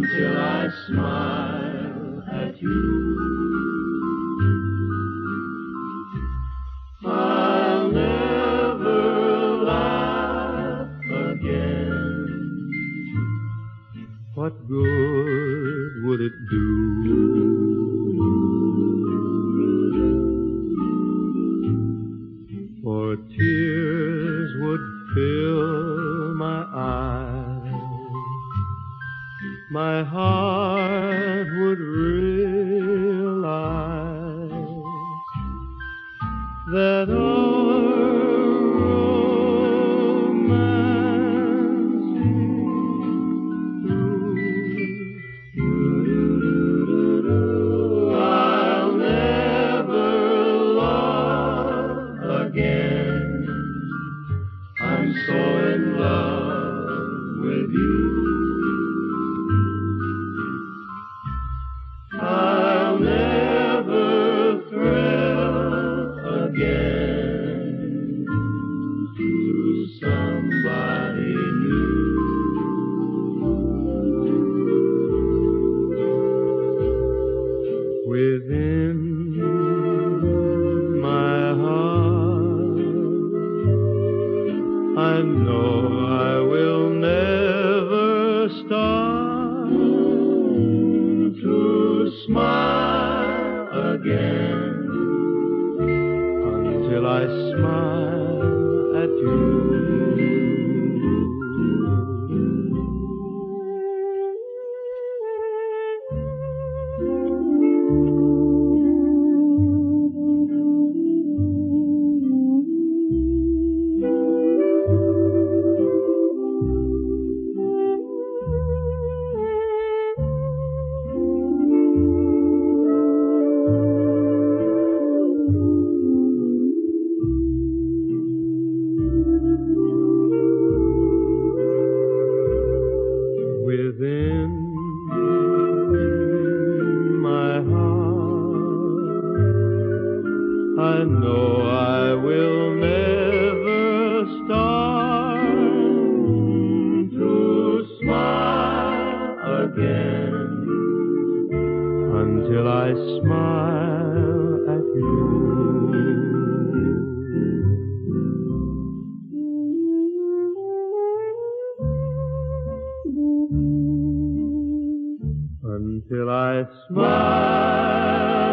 until I smile at you. I'll never laugh again. What good would it do? For tears would fill my eyes, my heart would realize that our romance is through. I'll never love again. I'm so in love with you. I'll never thrill again to somebody new. Within my heart, I know I will never start to smile again until I smile at you. Within my heart, I know I will never start to smile again until I smile at you. Until I smile